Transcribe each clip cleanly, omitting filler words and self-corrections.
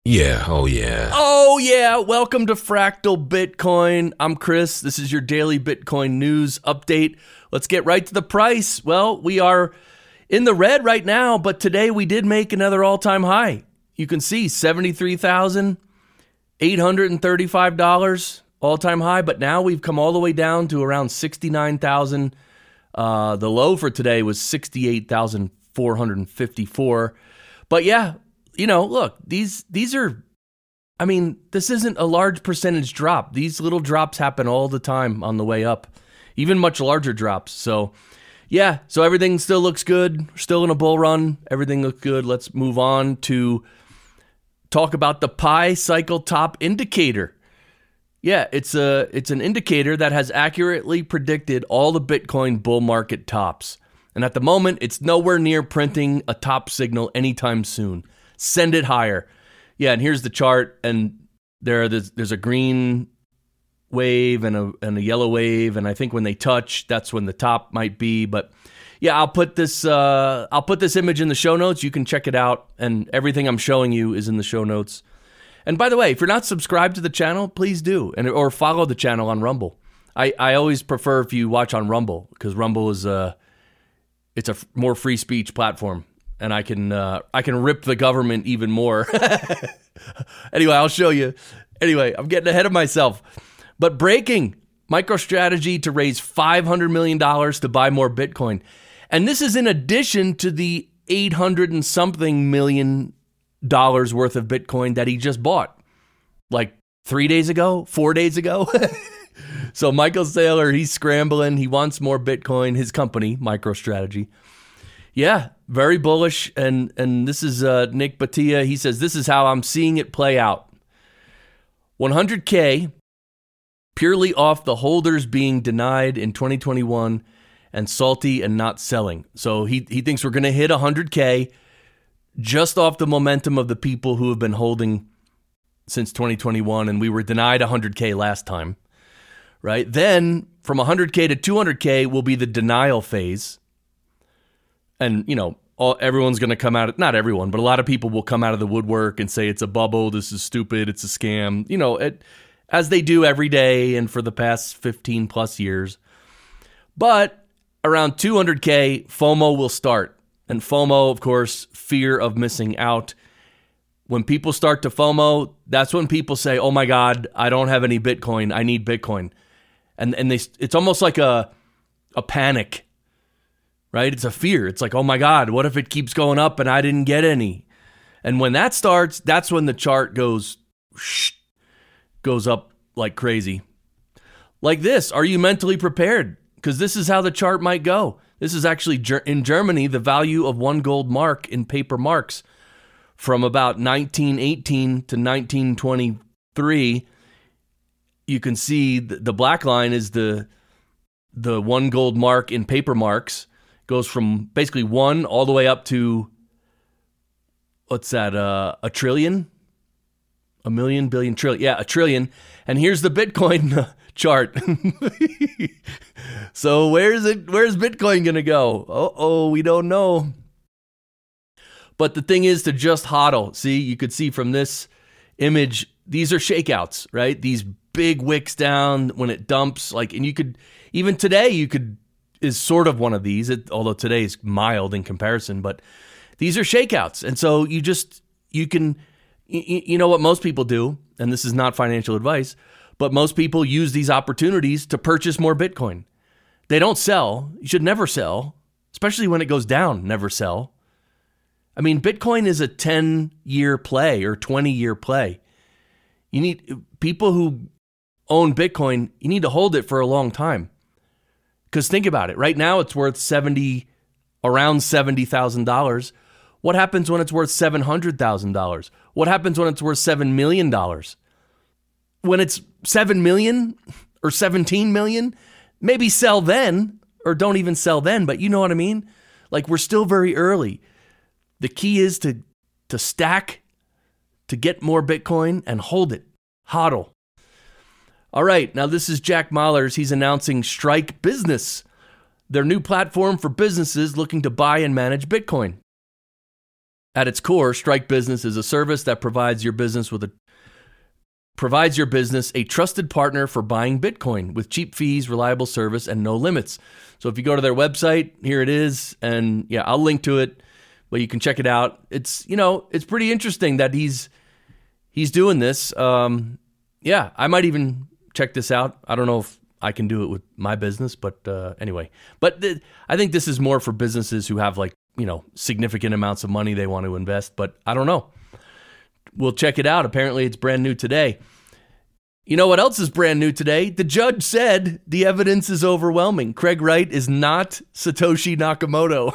Yeah, oh yeah. Oh yeah, welcome to Fractal Bitcoin. I'm Chris. This is your daily Bitcoin news update. Let's get right to the price. Well, we are in the red right now, but today we did make another all-time high. You can see $73,835 all-time high, but now we've come all the way down to around 69,000. The low for today was 68,454. But yeah, you know, look, these are, I mean, this isn't a large percentage drop. These little drops happen all the time on the way up, even much larger drops. So yeah, so everything still looks good. We're still in a bull run. Everything looks good. Let's move on to talk about the Pi cycle top indicator. Yeah, it's an indicator that has accurately predicted all the Bitcoin bull market tops. And at the moment, it's nowhere near printing a top signal anytime soon. Send it higher. Yeah, and here's the chart, and there's a green wave and a yellow wave, and I think when they touch, that's when the top might be. But yeah, I'll put this image in the show notes. You can check it out, and everything I'm showing you is in the show notes. And by the way, if you're not subscribed to the channel, please do, or follow the channel on Rumble. I always prefer if you watch on Rumble, because Rumble is it's a more free speech platform. And I can rip the government even more. Anyway, I'll show you. Anyway, I'm getting ahead of myself. But breaking, MicroStrategy to raise $500 million to buy more Bitcoin. And this is in addition to the $800 and something million worth of Bitcoin that he just bought. Like 3 days ago, 4 days ago. So Michael Saylor, he's scrambling. He wants more Bitcoin, his company, MicroStrategy. Yeah, very bullish, and this is Nick Batia. He says, this is how I'm seeing it play out. 100K, purely off the holders being denied in 2021 and salty and not selling. So he thinks we're going to hit 100K just off the momentum of the people who have been holding since 2021, and we were denied 100K last time, right? Then from 100K to 200K will be the denial phase. And, you know, everyone's going to come out, not everyone, but a lot of people will come out of the woodwork and say it's a bubble, this is stupid, it's a scam, you know, as they do every day and for the past 15 plus years. But around 200K, FOMO will start. And FOMO, of course, fear of missing out. When people start to FOMO, that's when people say, oh my God, I don't have any Bitcoin, I need Bitcoin. And it's almost like a panic. Right? It's a fear. It's like, oh my God, what if it keeps going up and I didn't get any? And when that starts, that's when the chart goes up like crazy. Like this. Are you mentally prepared? Because this is how the chart might go. This is actually in Germany, the value of one gold mark in paper marks from about 1918 to 1923. You can see the black line is the one gold mark in paper marks. Goes from basically one all the way up to, what's that, a trillion? A million, billion, trillion. Yeah, a trillion. And here's the Bitcoin chart. So where's Bitcoin going to go? Oh, we don't know. But the thing is to just hodl. See, you could see from this image, these are shakeouts, right? These big wicks down when it dumps. And you could, even today, is sort of one of these, although today is mild in comparison, but these are shakeouts. And so you can, you know what most people do, and this is not financial advice, but most people use these opportunities to purchase more Bitcoin. They don't sell. You should never sell, especially when it goes down, never sell. I mean, Bitcoin is a 10-year play or 20-year play. You need people who own Bitcoin, you need to hold it for a long time. Because think about it. Right now, it's worth around $70,000. What happens when it's worth $700,000? What happens when it's worth $7 million? When it's $7 million or $17 million, maybe sell then, or don't even sell then. But you know what I mean? Like, we're still very early. The key is to stack, to get more Bitcoin and hold it. HODL. All right, now this is Jack Mallers. He's announcing Strike Business, their new platform for businesses looking to buy and manage Bitcoin. At its core, Strike Business is a service that provides your business a trusted partner for buying Bitcoin with cheap fees, reliable service, and no limits. So if you go to their website, here it is, and yeah, I'll link to it, but you can check it out. It's, it's pretty interesting that he's doing this. Yeah, I might even check this out. I don't know if I can do it with my business, but anyway. But I think this is more for businesses who have significant amounts of money they want to invest, but I don't know. We'll check it out. Apparently it's brand new today. You know what else is brand new today? The judge said the evidence is overwhelming. Craig Wright is not Satoshi Nakamoto.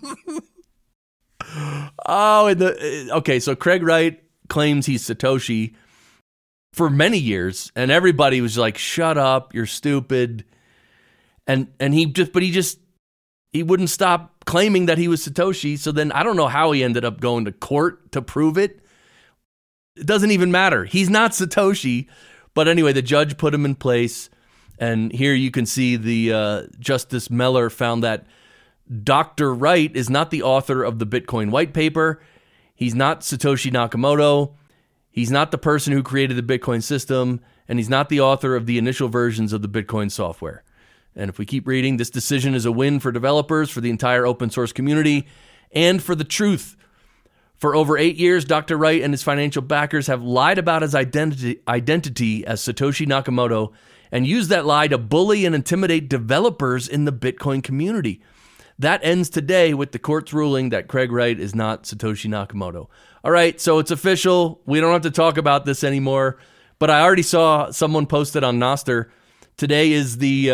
Okay, so Craig Wright claims he's Satoshi for many years, and everybody was like, shut up, you're stupid. And he wouldn't stop claiming that he was Satoshi. So then I don't know how he ended up going to court to prove it. It doesn't even matter. He's not Satoshi. But anyway, the judge put him in place. And here you can see the Justice Meller found that Dr. Wright is not the author of the Bitcoin white paper. He's not Satoshi Nakamoto. He's not the person who created the Bitcoin system. And he's not the author of the initial versions of the Bitcoin software. And if we keep reading, this decision is a win for developers, for the entire open source community, and for the truth. For over 8 years, Dr. Wright and his financial backers have lied about his identity as Satoshi Nakamoto and used that lie to bully and intimidate developers in the Bitcoin community. That ends today with the court's ruling that Craig Wright is not Satoshi Nakamoto. All right, so it's official. We don't have to talk about this anymore. But I already saw someone posted on Nostr. Today is the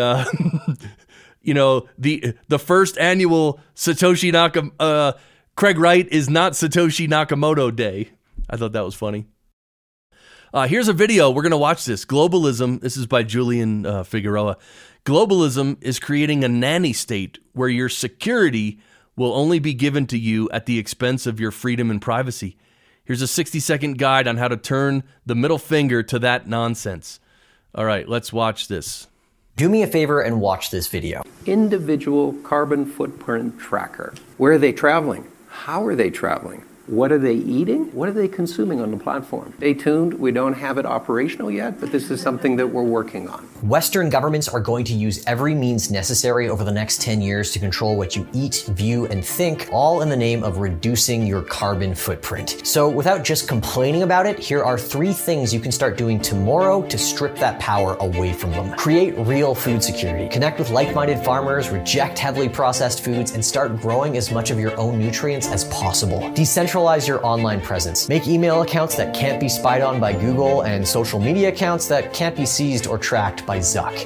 the first annual Satoshi Nakamoto. Craig Wright is not Satoshi Nakamoto Day. I thought that was funny. Here's a video. We're going to watch this. Globalism. This is by Julian Figueroa. Globalism is creating a nanny state where your security will only be given to you at the expense of your freedom and privacy. Here's a 60-second guide on how to turn the middle finger to that nonsense. All right, let's watch this. Do me a favor and watch this video. Individual carbon footprint tracker. Where are they traveling? How are they traveling? What are they eating? What are they consuming on the platform? Stay tuned. We don't have it operational yet, but this is something that we're working on. Western governments are going to use every means necessary over the next 10 years to control what you eat, view, and think, all in the name of reducing your carbon footprint. So without just complaining about it, here are 3 things you can start doing tomorrow to strip that power away from them. Create real food security. Connect with like-minded farmers, reject heavily processed foods, and start growing as much of your own nutrients as possible. Decentralize your online presence. Make email accounts that can't be spied on by Google and social media accounts that can't be seized or tracked by Zuck.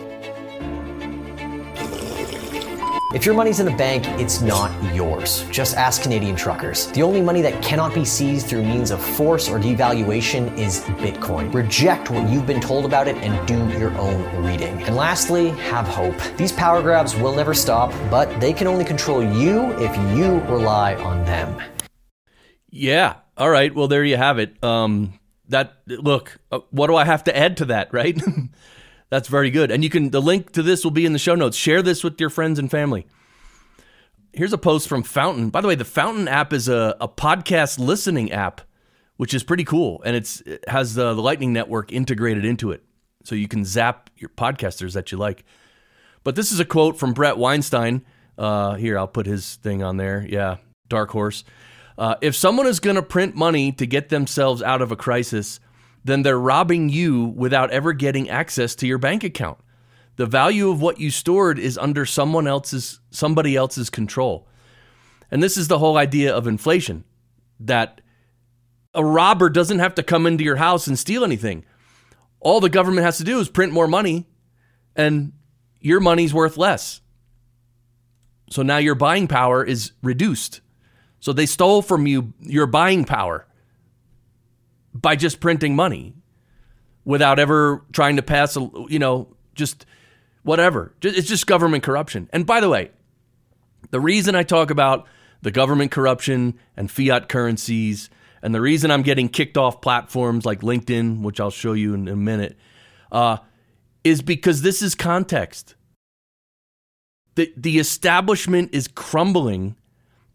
If your money's in a bank, it's not yours. Just ask Canadian truckers. The only money that cannot be seized through means of force or devaluation is Bitcoin. Reject what you've been told about it and do your own reading. And lastly, have hope. These power grabs will never stop, but they can only control you if you rely on them. Yeah. All right. Well, there you have it. What do I have to add to that, right? That's very good. And the link to this will be in the show notes. Share this with your friends and family. Here's a post from Fountain. By the way, the Fountain app is a podcast listening app, which is pretty cool. And it has the Lightning Network integrated into it. So you can zap your podcasters that you like. But this is a quote from Brett Weinstein. Here, I'll put his thing on there. Yeah, Dark Horse. If someone is going to print money to get themselves out of a crisis, then they're robbing you without ever getting access to your bank account. The value of what you stored is under somebody else's control. And this is the whole idea of inflation, that a robber doesn't have to come into your house and steal anything. All the government has to do is print more money, and your money's worth less. So now your buying power is reduced. So they stole from you your buying power by just printing money without ever trying to pass, just whatever. It's just government corruption. And by the way, the reason I talk about the government corruption and fiat currencies, and the reason I'm getting kicked off platforms like LinkedIn, which I'll show you in a minute, is because this is context. The establishment is crumbling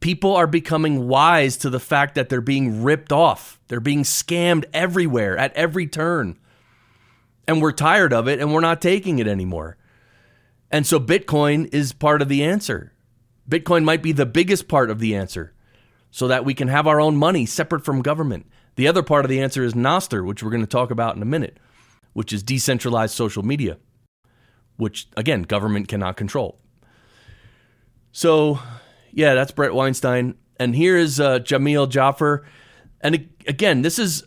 people are becoming wise to the fact that they're being ripped off. They're being scammed everywhere at every turn. And we're tired of it and we're not taking it anymore. And so Bitcoin is part of the answer. Bitcoin might be the biggest part of the answer so that we can have our own money separate from government. The other part of the answer is Nostr, which we're going to talk about in a minute, which is decentralized social media, which, again, government cannot control. So, yeah, that's Bret Weinstein. And here is Jamil Jaffer. And again, this is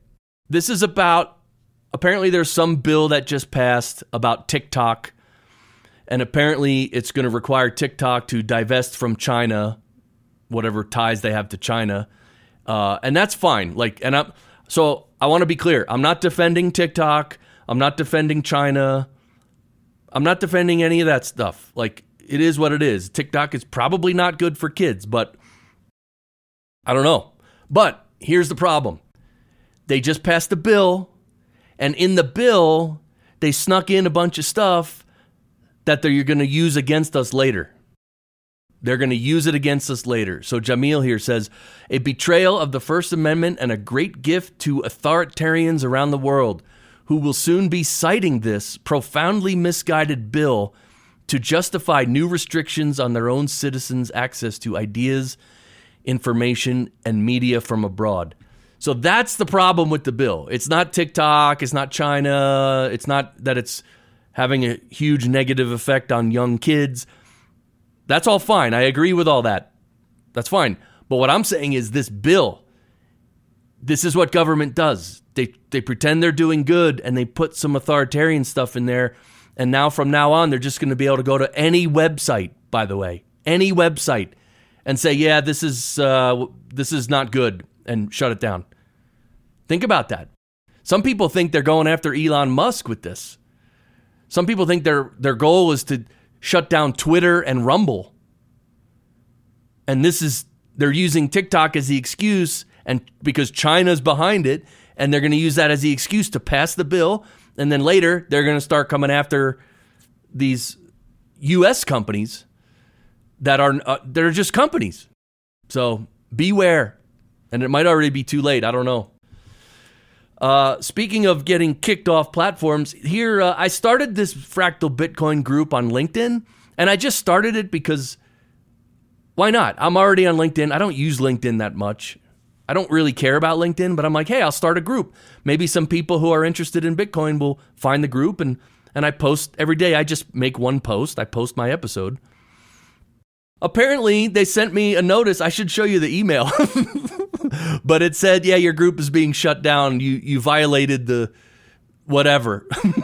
about, apparently there's some bill that just passed about TikTok. And apparently it's going to require TikTok to divest from China, whatever ties they have to China. And that's fine. So I want to be clear. I'm not defending TikTok. I'm not defending China. I'm not defending any of that stuff. Like, it is what it is. TikTok is probably not good for kids, but I don't know. But here's the problem. They just passed a bill, and in the bill, they snuck in a bunch of stuff that they're going to use against us later. They're going to use it against us later. So Jamil here says, a betrayal of the First Amendment and a great gift to authoritarians around the world who will soon be citing this profoundly misguided bill to justify new restrictions on their own citizens' access to ideas, information, and media from abroad. So that's the problem with the bill. It's not TikTok. It's not China. It's not that it's having a huge negative effect on young kids. That's all fine. I agree with all that. That's fine. But what I'm saying is this bill, this is what government does. They pretend they're doing good and they put some authoritarian stuff in there. And now from now on, they're just going to be able to go to any website, by the way, any website and say, yeah, this is not good, and shut it down. Think about that. Some people think they're going after Elon Musk with this. Some people think their goal is to shut down Twitter and Rumble. And they're using TikTok as the excuse, and because China's behind it, and they're going to use that as the excuse to pass the bill. And then later, they're going to start coming after these U.S. companies that are just companies. So beware. And it might already be too late. I don't know. Speaking of getting kicked off platforms, here I started this Fractal Bitcoin group on LinkedIn. And I just started it because why not? I'm already on LinkedIn. I don't use LinkedIn that much. I don't really care about LinkedIn, but I'm like, hey, I'll start a group. Maybe some people who are interested in Bitcoin will find the group, and I post every day. I just make one post. I post my episode. Apparently, they sent me a notice. I should show you the email. But it said, yeah, your group is being shut down. You violated the whatever.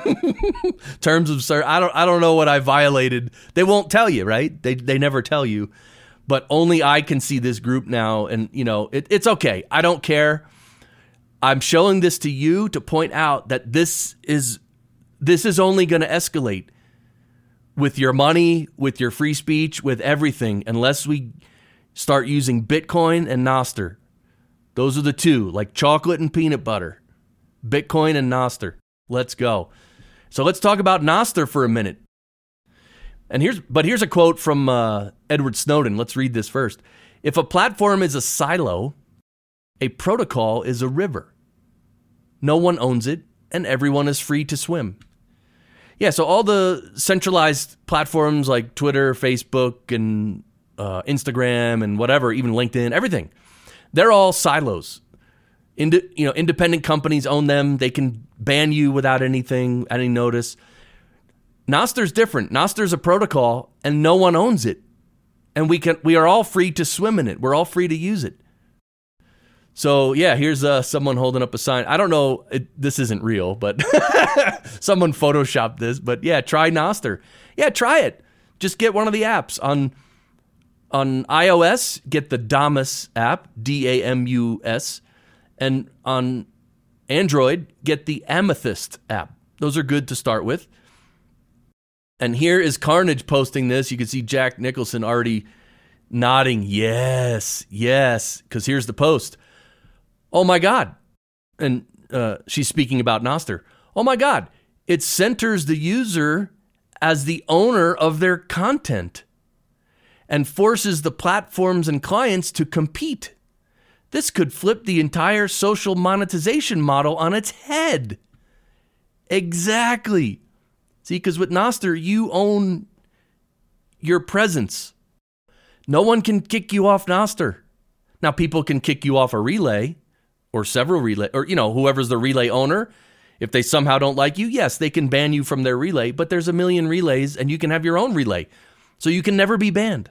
Terms of service. I don't know what I violated. They won't tell you, right? They never tell you. But only I can see this group now, and it's okay. I don't care. I'm showing this to you to point out that this is only going to escalate with your money, with your free speech, with everything, unless we start using Bitcoin and Nostr. Those are the two, like chocolate and peanut butter. Bitcoin and Nostr. Let's go. So let's talk about Nostr for a minute. And here's a quote from Edward Snowden. Let's read this first. If a platform is a silo, a protocol is a river. No one owns it, and everyone is free to swim. Yeah, so all the centralized platforms like Twitter, Facebook, and Instagram, and whatever, even LinkedIn, everything, they're all silos. Independent companies own them. They can ban you without any notice. Nostr's different. Nostr's a protocol, and no one owns it. And we are all free to swim in it. We're all free to use it. So, yeah, here's someone holding up a sign. I don't know. This isn't real, but someone photoshopped this. But, yeah, try Nostr. Yeah, try it. Just get one of the apps. On iOS, get the Damus app, Damus. And on Android, get the Amethyst app. Those are good to start with. And here is Carnage posting this. You can see Jack Nicholson already nodding. Yes, because here's the post. Oh, my God. And she's speaking about Nostr. Oh, my God. It centers the user as the owner of their content and forces the platforms and clients to compete. This could flip the entire social monetization model on its head. Exactly. See, because with Nostr, you own your presence. No one can kick you off Nostr. Now, people can kick you off a relay or several relay, or, whoever's the relay owner. If they somehow don't like you, yes, they can ban you from their relay, but there's a million relays and you can have your own relay. So you can never be banned.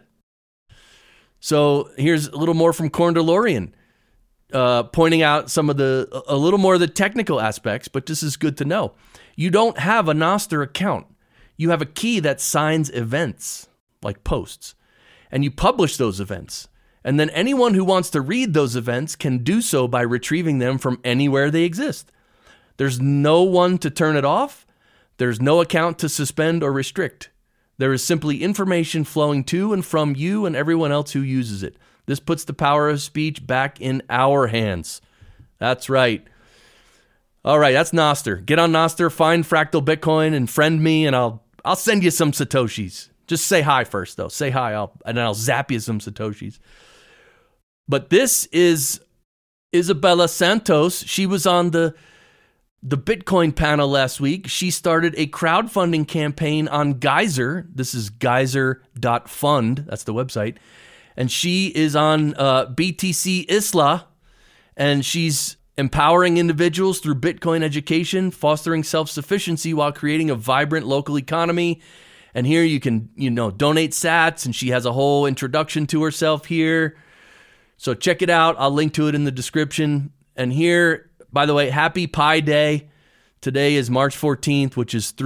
So here's a little more from Corn DeLorean, pointing out a little more of the technical aspects, but this is good to know. You don't have a Nostr account. You have a key that signs events, like posts, and you publish those events. And then anyone who wants to read those events can do so by retrieving them from anywhere they exist. There's no one to turn it off. There's no account to suspend or restrict. There is simply information flowing to and from you and everyone else who uses it. This puts the power of speech back in our hands. That's right. All right, that's Nostr. Get on Nostr, find Fractal Bitcoin, and friend me, and I'll send you some Satoshis. Just say hi first, though. Say hi, and then I'll zap you some Satoshis. But this is Isabella Santos. She was on the Bitcoin panel last week. She started a crowdfunding campaign on Geyser. This is geyser.fund. That's the website. And she is on BTC Isla, and she's empowering individuals through Bitcoin education, fostering self-sufficiency while creating a vibrant local economy. And here you can, donate sats, and she has a whole introduction to herself here. So check it out. I'll link to it in the description. And here, by the way, happy Pi Day. Today is March 14th, which is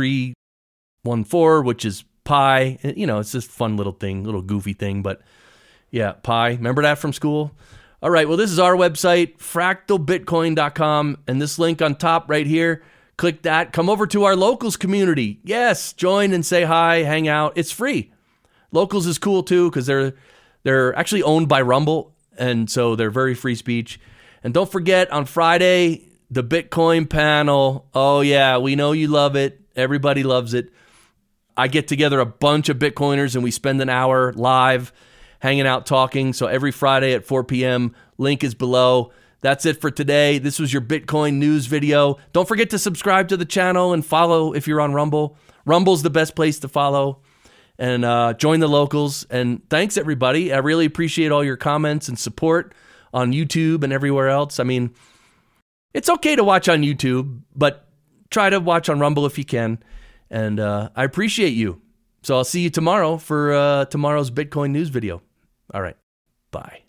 314, which is Pi. It's just a fun little thing, little goofy thing. But yeah, Pi. Remember that from school? All right, well, this is our website, fractalbitcoin.com, and this link on top right here, click that. Come over to our Locals community. Yes, join and say hi, hang out. It's free. Locals is cool, too, because they're actually owned by Rumble, and so they're very free speech. And don't forget, on Friday, the Bitcoin panel. Oh, yeah, we know you love it. Everybody loves it. I get together a bunch of Bitcoiners, and we spend an hour live hanging out, talking. So every Friday at 4 p.m., link is below. That's it for today. This was your Bitcoin news video. Don't forget to subscribe to the channel and follow if you're on Rumble. Rumble's the best place to follow. And join the Locals. And thanks, everybody. I really appreciate all your comments and support on YouTube and everywhere else. I mean, it's okay to watch on YouTube, but try to watch on Rumble if you can. And I appreciate you. So I'll see you tomorrow for tomorrow's Bitcoin news video. All right. Bye.